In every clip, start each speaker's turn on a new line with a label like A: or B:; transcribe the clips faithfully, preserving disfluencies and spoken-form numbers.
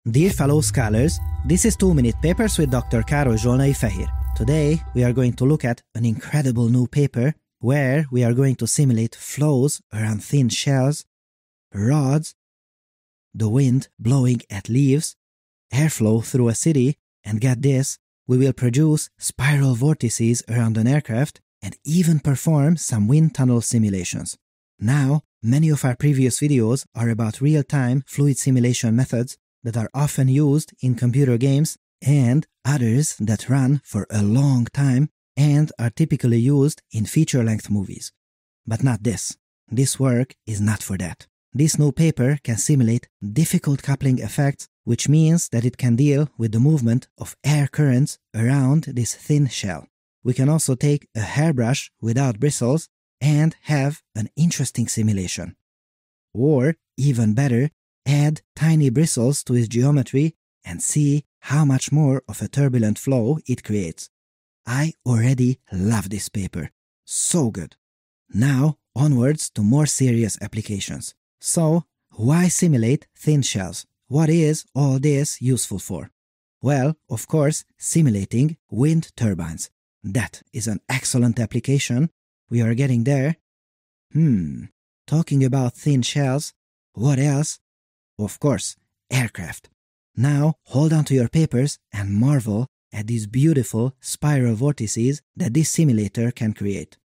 A: Dear fellow scholars, this is two minute Papers with Doctor Károly Zsolnai Fehér. Today we are going to look at an incredible new paper where we are going to simulate flows around thin shells, rods, the wind blowing at leaves, airflow through a city, and get this, we will produce spiral vortices around an aircraft and even perform some wind tunnel simulations. Now, many of our previous videos are about real-time fluid simulation methods that are often used in computer games and others that run for a long time and are typically used in feature-length movies. But not this. This work is not for that. This new paper can simulate difficult coupling effects, which means that it can deal with the movement of air currents around this thin shell. We can also take a hairbrush without bristles and have an interesting simulation. Or, even better, add tiny bristles to its geometry and see how much more of a turbulent flow it creates. I already love this paper. So good. Now, onwards to more serious applications. So, why simulate thin shells? What is all this useful for? Well, of course, simulating wind turbines. That is an excellent application. We are getting there. Hmm, talking about thin shells, what else? Of course, aircraft. Now, hold on to your papers and marvel at these beautiful spiral vortices that this simulator can create.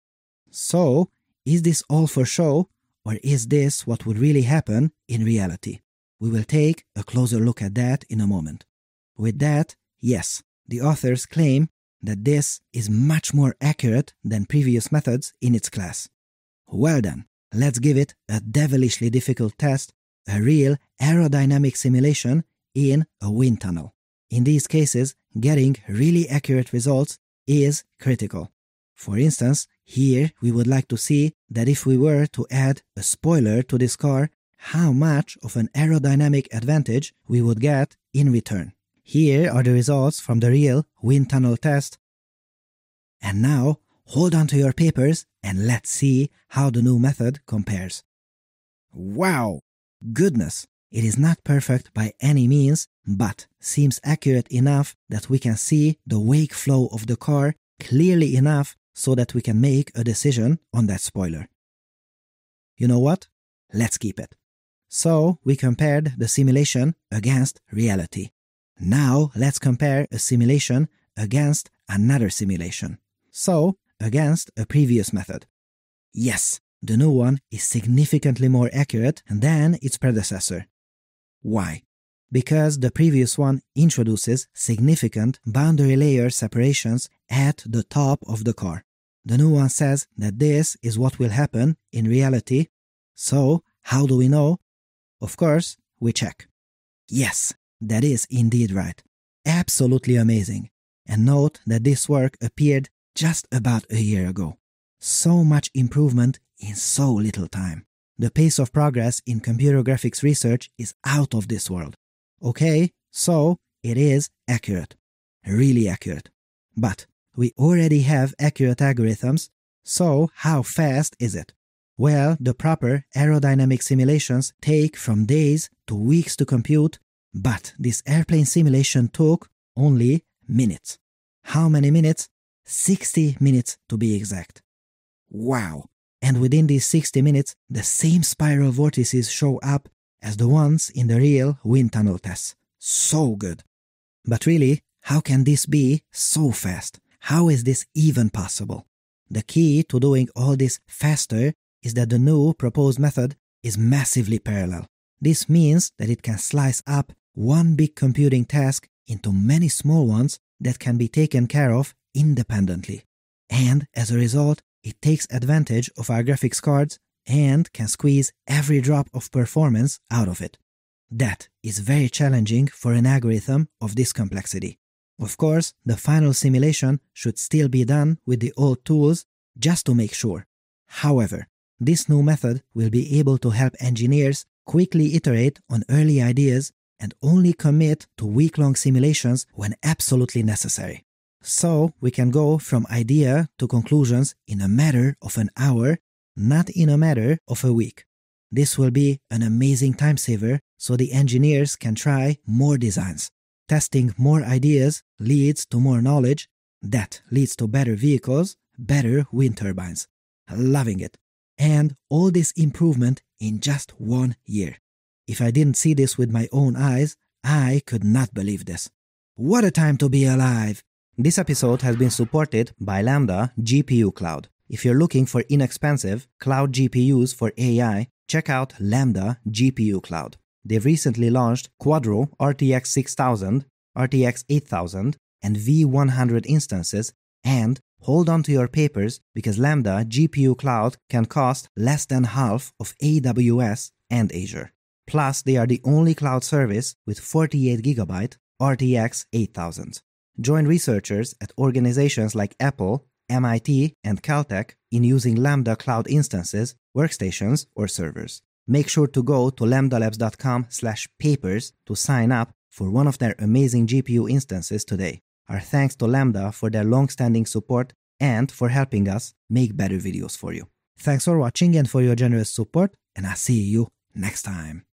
A: So, is this all for show, or is this what would really happen in reality? We will take a closer look at that in a moment. With that, yes, the authors claim that this is much more accurate than previous methods in its class. Well then, let's give it a devilishly difficult test, a real aerodynamic simulation in a wind tunnel. In these cases, getting really accurate results is critical. For instance, here we would like to see that if we were to add a spoiler to this car, how much of an aerodynamic advantage we would get in return. Here are the results from the real wind tunnel test. And now, hold on to your papers and let's see how the new method compares. Wow! Goodness! It is not perfect by any means, but seems accurate enough that we can see the wake flow of the car clearly enough so that we can make a decision on that spoiler. You know what? Let's keep it. So, we compared the simulation against reality. Now, let's compare a simulation against another simulation. So, against a previous method. Yes, the new one is significantly more accurate than its predecessor. Why? Because the previous one introduces significant boundary layer separations at the top of the car. The new one says that this is what will happen in reality. So, how do we know? Of course, we check. Yes, that is indeed right. Absolutely amazing. And note that this work appeared just about a year ago. So much improvement in so little time. The pace of progress in computer graphics research is out of this world. Okay, so it is accurate. Really accurate. But we already have accurate algorithms, so how fast is it? Well, the proper aerodynamic simulations take from days to weeks to compute, but this airplane simulation took only minutes. How many minutes? sixty minutes to be exact. Wow! And within these sixty minutes, the same spiral vortices show up as the ones in the real wind tunnel tests. So good! But really, how can this be so fast? How is this even possible? The key to doing all this faster is that the new proposed method is massively parallel. This means that it can slice up one big computing task into many small ones that can be taken care of independently. And as a result, it takes advantage of our graphics cards and can squeeze every drop of performance out of it. That is very challenging for an algorithm of this complexity. Of course, the final simulation should still be done with the old tools just to make sure. However, this new method will be able to help engineers quickly iterate on early ideas and only commit to week-long simulations when absolutely necessary. So we can go from idea to conclusions in a matter of an hour, not in a matter of a week. This will be an amazing time saver so the engineers can try more designs. Testing more ideas leads to more knowledge. That leads to better vehicles, better wind turbines. Loving it. And all this improvement in just one year. If I didn't see this with my own eyes, I could not believe this. What a time to be alive! This episode has been supported by Lambda G P U Cloud. If you're looking for inexpensive cloud G P Us for A I, check out Lambda G P U Cloud. They've recently launched Quadro R T X six thousand, R T X eight thousand, and V one hundred instances, and hold on to your papers because Lambda G P U Cloud can cost less than half of A W S and Azure. Plus, they are the only cloud service with forty-eight gigabyte R T X eight thousand. Join researchers at organizations like Apple, M I T, and Caltech in using Lambda cloud instances, workstations, or servers. Make sure to go to lambdalabs.com slash papers to sign up for one of their amazing G P U instances today. Our thanks to Lambda for their long-standing support and for helping us make better videos for you. Thanks for watching and for your generous support, and I'll see you next time.